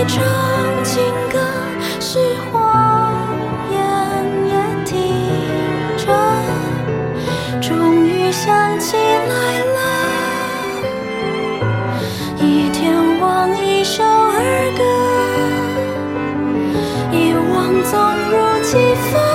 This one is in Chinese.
一场情歌，是谎言也停着，终于想起来了，一天忘一首儿歌，遗忘总如其分。